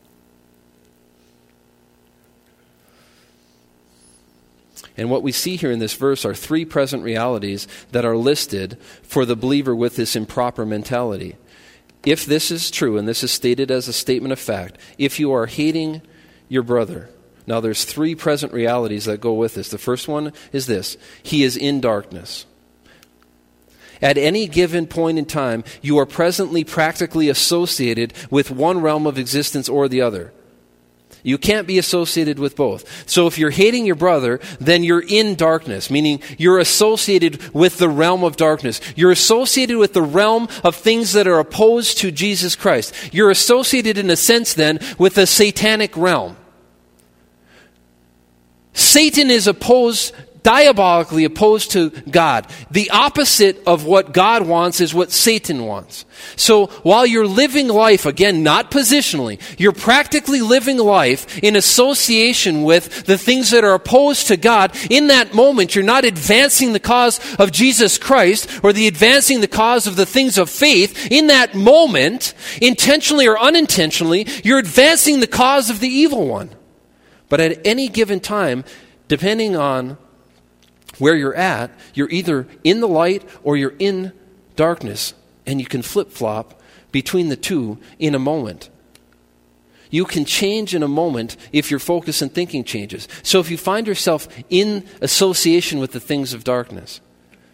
And what we see here in this verse are three present realities that are listed for the believer with this improper mentality. If this is true, and this is stated as a statement of fact, if you are hating your brother, now there's three present realities that go with this. The first one is this: he is in darkness. At any given point in time, you are presently practically associated with one realm of existence or the other. You can't be associated with both. So if you're hating your brother, then you're in darkness, meaning you're associated with the realm of darkness. You're associated with the realm of things that are opposed to Jesus Christ. You're associated in a sense then with the satanic realm. Satan is diabolically opposed to God. The opposite of what God wants is what Satan wants. So while you're living life, again, not positionally, you're practically living life in association with the things that are opposed to God. In that moment, you're not advancing the cause of Jesus Christ or advancing the cause of the things of faith. In that moment, intentionally or unintentionally, you're advancing the cause of the evil one. But at any given time, depending on where you're at, you're either in the light or you're in darkness, and you can flip-flop between the two in a moment. You can change in a moment if your focus and thinking changes. So if you find yourself in association with the things of darkness,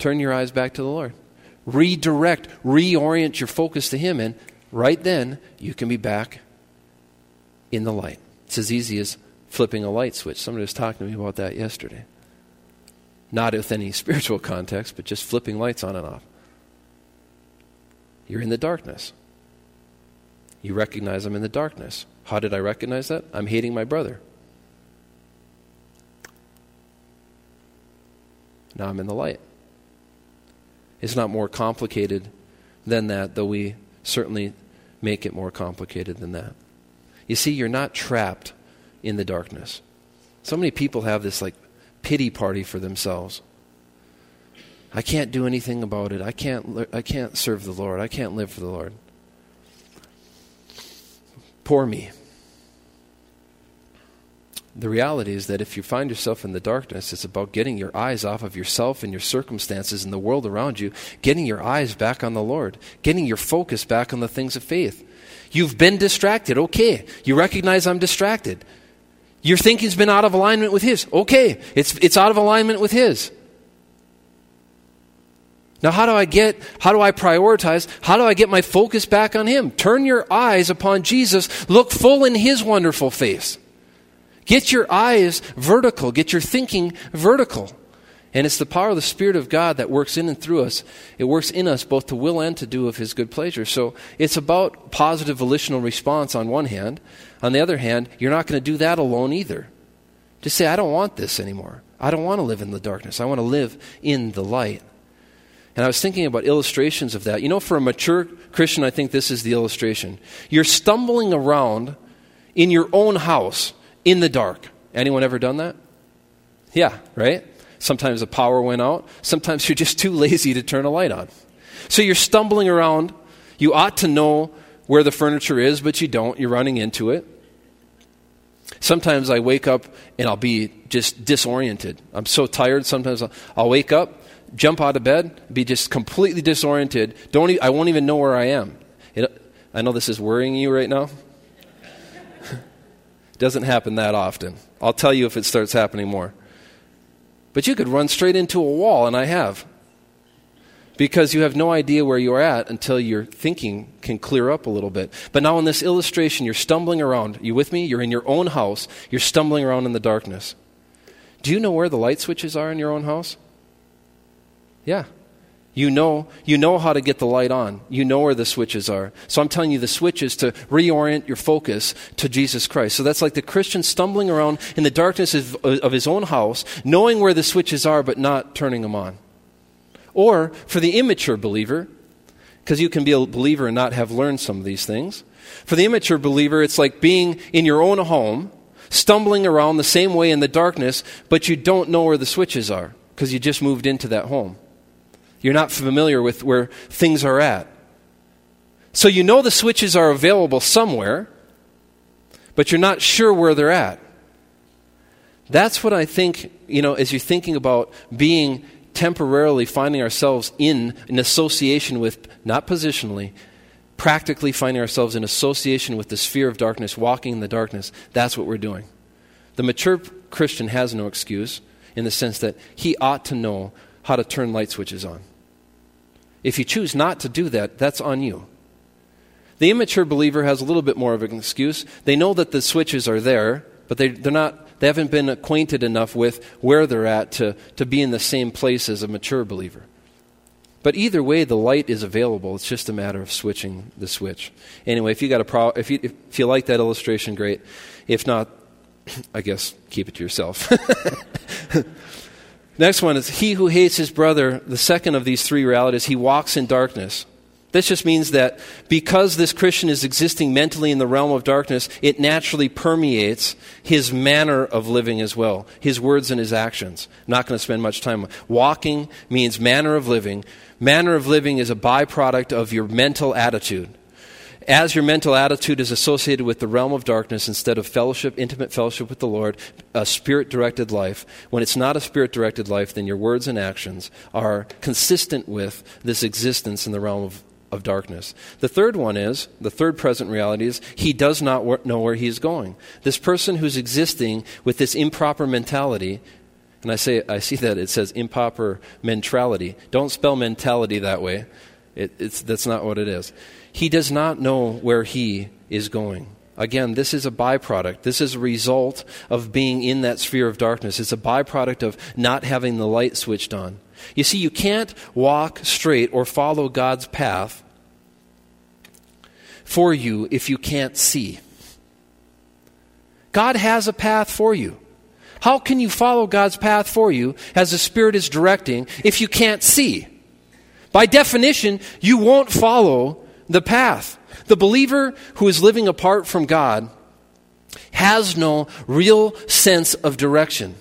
turn your eyes back to the Lord. Redirect, reorient your focus to Him, and right then you can be back in the light. It's as easy as flipping a light switch. Somebody was talking to me about that yesterday. Not with any spiritual context, but just flipping lights on and off. You're in the darkness. You recognize I'm in the darkness. How did I recognize that? I'm hating my brother. Now I'm in the light. It's not more complicated than that, though we certainly make it more complicated than that. You see, you're not trapped in the darkness. So many people have this like pity party for themselves. I can't do anything about it. I can't serve the Lord. I can't live for the Lord. Poor me. The reality is that if you find yourself in the darkness, it's about getting your eyes off of yourself and your circumstances and the world around you, getting your eyes back on the Lord, getting your focus back on the things of faith. You've been distracted. Okay. You recognize I'm distracted. Your thinking's been out of alignment with His. Okay. It's out of alignment with His. Now, how do I prioritize? How do I get my focus back on Him? Turn your eyes upon Jesus. Look full in His wonderful face. Get your eyes vertical. Get your thinking vertical. And it's the power of the Spirit of God that works in and through us. It works in us both to will and to do of His good pleasure. So it's about positive volitional response on one hand. On the other hand, you're not going to do that alone either. Just say, I don't want this anymore. I don't want to live in the darkness. I want to live in the light. And I was thinking about illustrations of that. You know, for a mature Christian, I think this is the illustration. You're stumbling around in your own house in the dark. Anyone ever done that? Yeah, right? Sometimes the power went out. Sometimes you're just too lazy to turn a light on. So you're stumbling around. You ought to know where the furniture is, but you don't. You're running into it. Sometimes I wake up and I'll be just disoriented. I'm so tired. Sometimes I'll wake up, jump out of bed, be just completely disoriented. I won't even know where I am. I know this is worrying you right now. It doesn't happen that often. I'll tell you if it starts happening more. But you could run straight into a wall, and I have. Because you have no idea where you are at until your thinking can clear up a little bit. But now in this illustration, you're stumbling around. You with me? You're in your own house. You're stumbling around in the darkness. Do you know where the light switches are in your own house? Yeah. You know how to get the light on. You know where the switches are. So I'm telling you, the switch is to reorient your focus to Jesus Christ. So that's like the Christian stumbling around in the darkness of his own house, knowing where the switches are, but not turning them on. Or for the immature believer, because you can be a believer and not have learned some of these things. For the immature believer, it's like being in your own home, stumbling around the same way in the darkness, but you don't know where the switches are because you just moved into that home. You're not familiar with where things are at. So you know the switches are available somewhere, but you're not sure where they're at. That's what I think, as you're thinking about being temporarily finding ourselves in an association with, not positionally, practically finding ourselves in association with the sphere of darkness, walking in the darkness. That's what we're doing. The mature Christian has no excuse in the sense that he ought to know how to turn light switches on. If you choose not to do that, that's on you. The immature believer has a little bit more of an excuse. They know that the switches are there, but they haven't been acquainted enough with where they're at to be in the same place as a mature believer. But either way, the light is available. It's just a matter of switching the switch. Anyway, if you like that illustration, great. If not, I guess keep it to yourself. Next one is he who hates his brother. The second of these three realities, he walks in darkness. This just means that because this Christian is existing mentally in the realm of darkness, it naturally permeates his manner of living as well, his words and his actions. I'm not going to spend much time on it. Walking means manner of living. Manner of living is a byproduct of your mental attitude. As your mental attitude is associated with the realm of darkness instead of fellowship, intimate fellowship with the Lord, a spirit-directed life, when it's not a spirit-directed life, then your words and actions are consistent with this existence in the realm of darkness. The third present reality is he does not know where he's going. This person who's existing with this improper mentality And I see that it says improper mentality. Don't spell mentality that way. That's not what it is. He does not know where he is going. Again, this is a byproduct. This is a result of being in that sphere of darkness. It's a byproduct of not having the light switched on. You see, you can't walk straight or follow God's path for you if you can't see. God has a path for you. How can you follow God's path for you as the Spirit is directing if you can't see? By definition, you won't follow the path. The believer who is living apart from God has no real sense of direction.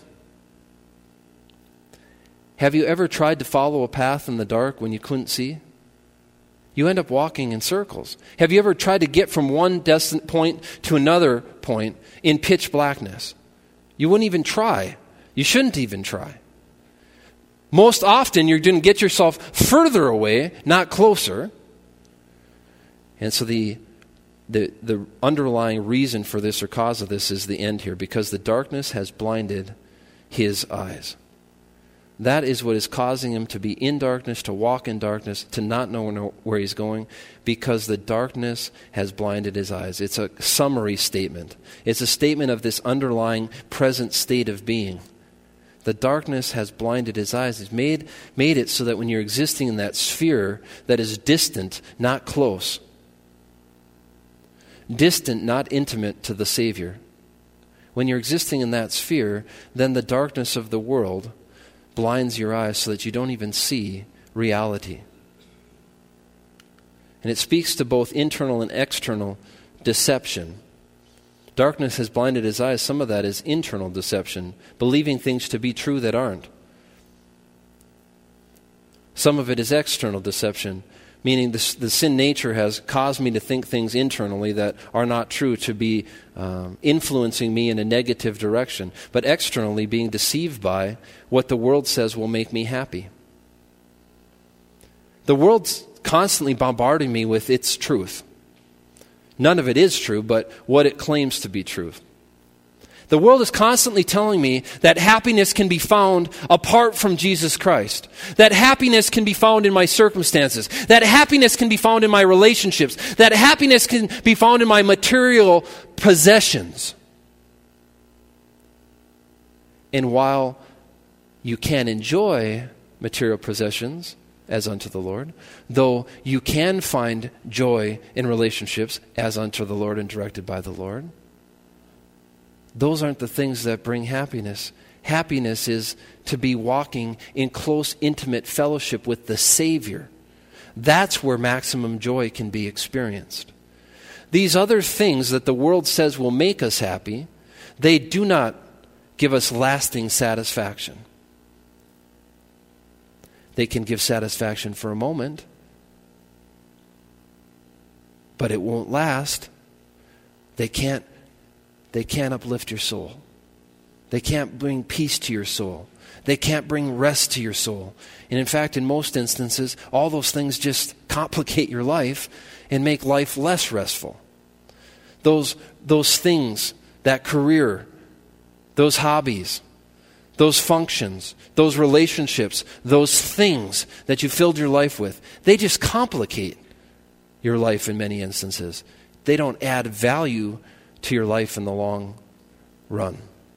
Have you ever tried to follow a path in the dark when you couldn't see? You end up walking in circles. Have you ever tried to get from one destined point to another point in pitch blackness? You wouldn't even try. You shouldn't even try. Most often, you're going to get yourself further away, not closer. And so the underlying reason for this or cause of this is the end here, because the darkness has blinded his eyes. That is what is causing him to be in darkness, to walk in darkness, to not know where he's going, because the darkness has blinded his eyes. It's a summary statement. It's a statement of this underlying present state of being. The darkness has blinded his eyes. It's made it so that when you're existing in that sphere that is distant, not close, distant, not intimate to the Savior, when you're existing in that sphere, then the darkness of the world blinds your eyes so that you don't even see reality. And it speaks to both internal and external deception. Darkness has blinded his eyes. Some of that is internal deception, believing things to be true that aren't. Some of it is external deception, meaning the sin nature has caused me to think things internally that are not true, to be influencing me in a negative direction, but externally being deceived by what the world says will make me happy. The world's constantly bombarding me with its truth. None of it is true, but what it claims to be truth. The world is constantly telling me that happiness can be found apart from Jesus Christ. That happiness can be found in my circumstances. That happiness can be found in my relationships. That happiness can be found in my material possessions. And while you can enjoy material possessions as unto the Lord, though you can find joy in relationships as unto the Lord and directed by the Lord, those aren't the things that bring happiness. Happiness is to be walking in close, intimate fellowship with the Savior. That's where maximum joy can be experienced. These other things that the world says will make us happy, they do not give us lasting satisfaction. They can give satisfaction for a moment, but it won't last. They can't uplift your soul. They can't bring peace to your soul. They can't bring rest to your soul. And in fact, in most instances, all those things just complicate your life and make life less restful. Those things, that career, those hobbies, those functions, those relationships, those things that you filled your life with, they just complicate your life in many instances. They don't add value to your life in the long run.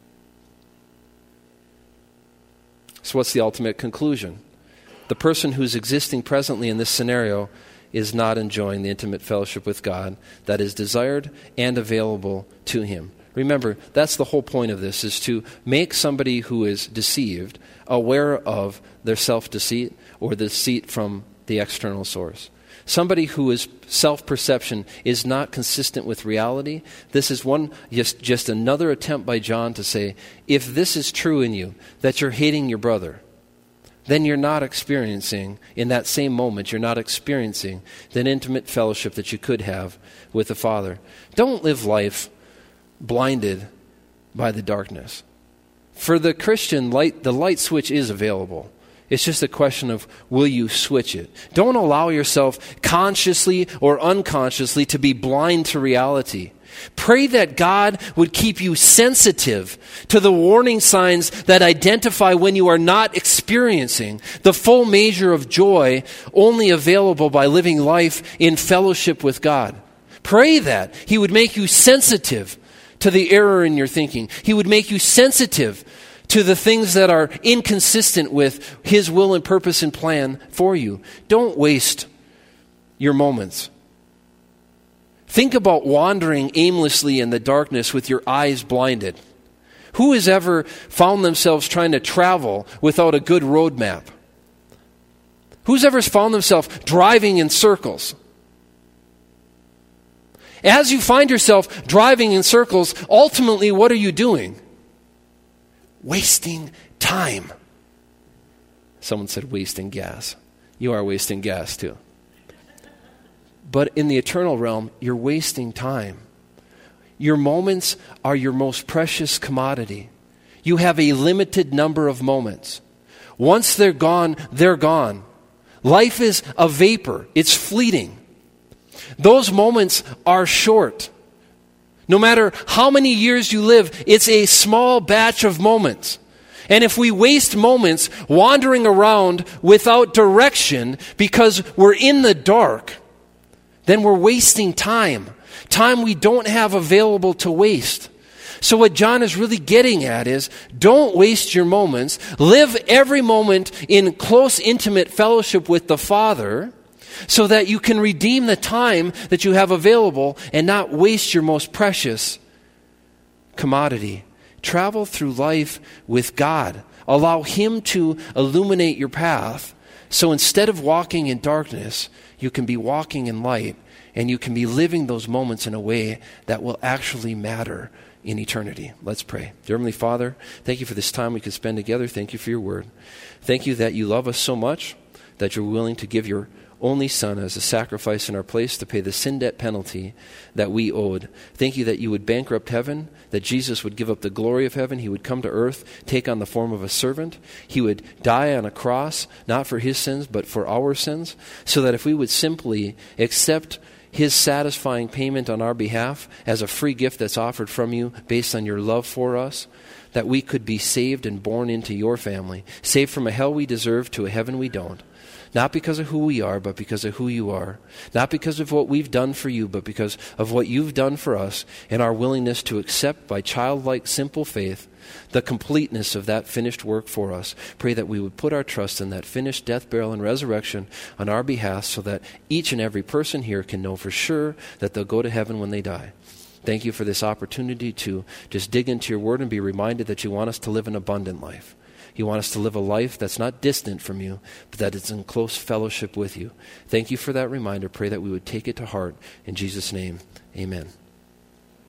So what's the ultimate conclusion? The person who's existing presently in this scenario is not enjoying the intimate fellowship with God that is desired and available to him. Remember, that's the whole point of this, is to make somebody who is deceived aware of their self-deceit or the deceit from the external source. Somebody who is self-perception is not consistent with reality. This is just another attempt by John to say, if this is true in you, that you're hating your brother, then you're not experiencing, in that same moment, you're not experiencing that intimate fellowship that you could have with the Father. Don't live life blinded by the darkness. For the Christian, the light switch is available. It's just a question of, will you switch it? Don't allow yourself consciously or unconsciously to be blind to reality. Pray that God would keep you sensitive to the warning signs that identify when you are not experiencing the full measure of joy only available by living life in fellowship with God. Pray that He would make you sensitive to the error in your thinking. He would make you sensitive to the things that are inconsistent with His will and purpose and plan for you. Don't waste your moments. Think about wandering aimlessly in the darkness with your eyes blinded. Who has ever found themselves trying to travel without a good road map? Who's ever found themselves driving in circles? As you find yourself driving in circles, ultimately, what are you doing? Wasting time. Someone said wasting gas. You are wasting gas too. But in the eternal realm, you're wasting time. Your moments are your most precious commodity. You have a limited number of moments. Once they're gone, they're gone. Life is a vapor. It's fleeting. Those moments are short. No matter how many years you live, it's a small batch of moments. And if we waste moments wandering around without direction because we're in the dark, then we're wasting time. Time we don't have available to waste. So what John is really getting at is, don't waste your moments. Live every moment in close, intimate fellowship with the Father so that you can redeem the time that you have available and not waste your most precious commodity. Travel through life with God. Allow Him to illuminate your path. So instead of walking in darkness, you can be walking in light, and you can be living those moments in a way that will actually matter in eternity. Let's pray. Dear Heavenly Father, thank you for this time we could spend together. Thank you for your word. Thank you that you love us so much that you're willing to give your only Son as a sacrifice in our place to pay the sin debt penalty that we owed. Thank you that you would bankrupt heaven, that Jesus would give up the glory of heaven. He would come to earth, take on the form of a servant. He would die on a cross, not for His sins, but for our sins, so that if we would simply accept His satisfying payment on our behalf as a free gift that's offered from you based on your love for us, that we could be saved and born into your family, saved from a hell we deserve to a heaven we don't. Not because of who we are, but because of who you are. Not because of what we've done for you, but because of what you've done for us and our willingness to accept by childlike, simple faith the completeness of that finished work for us. Pray that we would put our trust in that finished death, burial, and resurrection on our behalf so that each and every person here can know for sure that they'll go to heaven when they die. Thank you for this opportunity to just dig into your word and be reminded that you want us to live an abundant life. You want us to live a life that's not distant from you, but that it's in close fellowship with you. Thank you for that reminder. Pray that we would take it to heart. In Jesus' name, amen.